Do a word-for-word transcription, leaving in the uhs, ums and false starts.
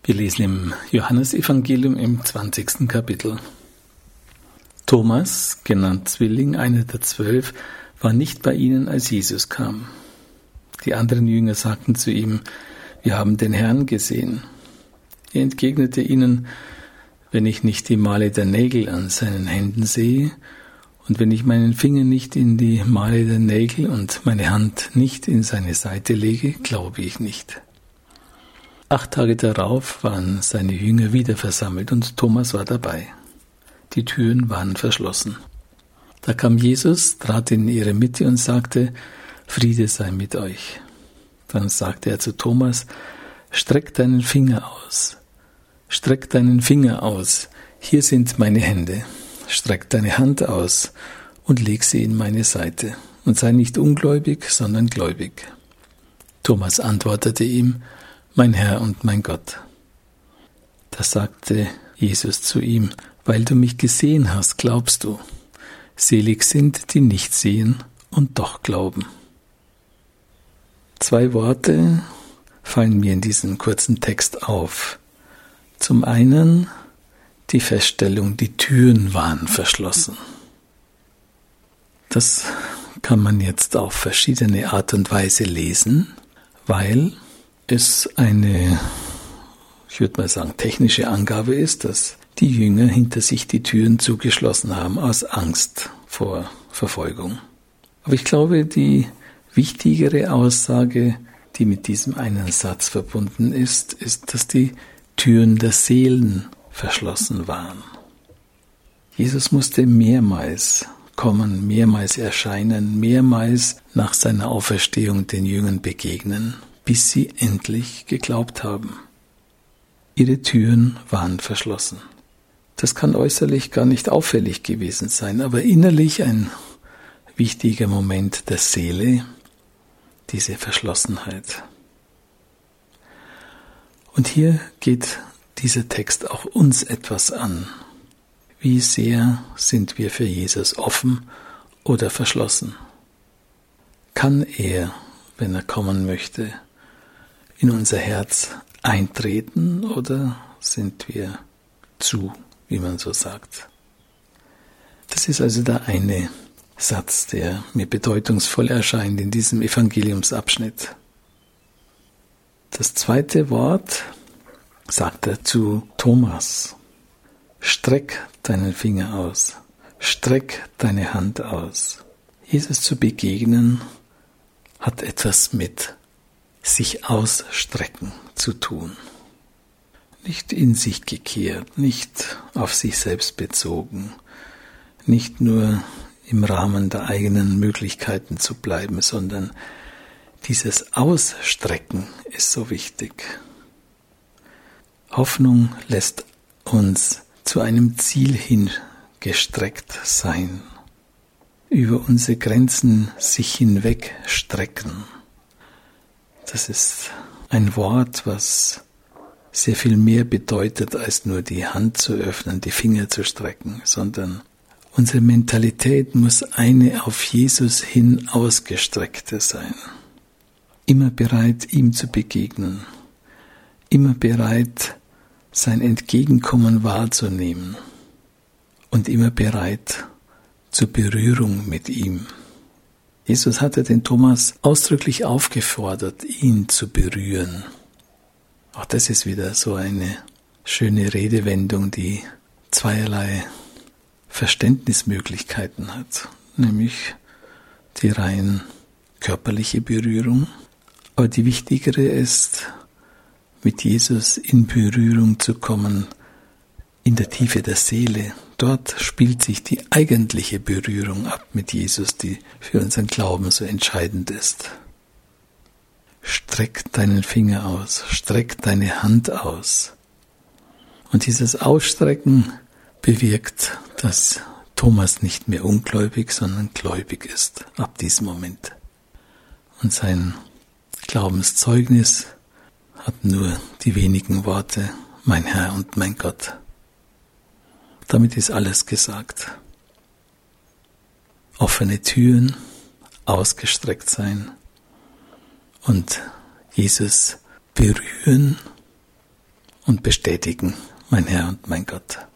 Wir lesen im Johannesevangelium im zwanzigsten Kapitel. Thomas, genannt Zwilling, einer der zwölf, war nicht bei ihnen, als Jesus kam. Die anderen Jünger sagten zu ihm: Wir haben den Herrn gesehen. Er entgegnete ihnen: Wenn ich nicht die Male der Nägel an seinen Händen sehe und wenn ich meinen Finger nicht in die Male der Nägel und meine Hand nicht in seine Seite lege, glaube ich nicht. Acht Tage darauf waren seine Jünger wieder versammelt und Thomas war dabei. Die Türen waren verschlossen. Da kam Jesus, trat in ihre Mitte und sagte: Friede sei mit euch. Dann sagte er zu Thomas: Streck deinen Finger aus. Streck deinen Finger aus. Hier sind meine Hände. Streck deine Hand aus und leg sie in meine Seite. Und sei nicht ungläubig, sondern gläubig. Thomas antwortete ihm: Mein Herr und mein Gott. Da sagte Jesus zu ihm: Weil du mich gesehen hast, glaubst du. Selig sind, die nicht sehen und doch glauben. Zwei Worte fallen mir in diesem kurzen Text auf. Zum einen die Feststellung, die Türen waren verschlossen. Das kann man jetzt auf verschiedene Art und Weise lesen, weil es eine, ich würde mal sagen, technische Angabe ist, dass die Jünger hinter sich die Türen zugeschlossen haben aus Angst vor Verfolgung. Aber ich glaube, die wichtigere Aussage, die mit diesem einen Satz verbunden ist, ist, dass die Türen der Seelen verschlossen waren. Jesus musste mehrmals kommen, mehrmals erscheinen, mehrmals nach seiner Auferstehung den Jüngern begegnen, bis sie endlich geglaubt haben. Ihre Türen waren verschlossen. Das kann äußerlich gar nicht auffällig gewesen sein, aber innerlich ein wichtiger Moment der Seele, diese Verschlossenheit. Und hier geht dieser Text auch uns etwas an. Wie sehr sind wir für Jesus offen oder verschlossen? Kann er, wenn er kommen möchte, in unser Herz eintreten oder sind wir zu, wie man so sagt? Das ist also der eine Satz, der mir bedeutungsvoll erscheint in diesem Evangeliumsabschnitt. Das zweite Wort sagt er zu Thomas: Streck deinen Finger aus, streck deine Hand aus. Jesus zu begegnen hat etwas mit sich ausstrecken zu tun. Nicht in sich gekehrt, nicht auf sich selbst bezogen, nicht nur im Rahmen der eigenen Möglichkeiten zu bleiben, sondern dieses Ausstrecken ist so wichtig. Hoffnung lässt uns zu einem Ziel hin gestreckt sein, über unsere Grenzen sich hinweg strecken. Das ist ein Wort, was sehr viel mehr bedeutet, als nur die Hand zu öffnen, die Finger zu strecken, sondern unsere Mentalität muss eine auf Jesus hin ausgestreckte sein. Immer bereit, ihm zu begegnen, immer bereit, sein Entgegenkommen wahrzunehmen und immer bereit zur Berührung mit ihm. Jesus hatte den Thomas ausdrücklich aufgefordert, ihn zu berühren. Auch das ist wieder so eine schöne Redewendung, die zweierlei Verständnismöglichkeiten hat, nämlich die rein körperliche Berührung, aber die wichtigere ist, mit Jesus in Berührung zu kommen, in der Tiefe der Seele. Dort spielt sich die eigentliche Berührung ab mit Jesus, die für unseren Glauben so entscheidend ist. Streck deinen Finger aus, streck deine Hand aus. Und dieses Ausstrecken bewirkt, dass Thomas nicht mehr ungläubig, sondern gläubig ist ab diesem Moment. Und sein Glaubenszeugnis hat nur die wenigen Worte: Mein Herr und mein Gott. Damit ist alles gesagt. Offene Türen, ausgestreckt sein und Jesus berühren und bestätigen, mein Herr und mein Gott.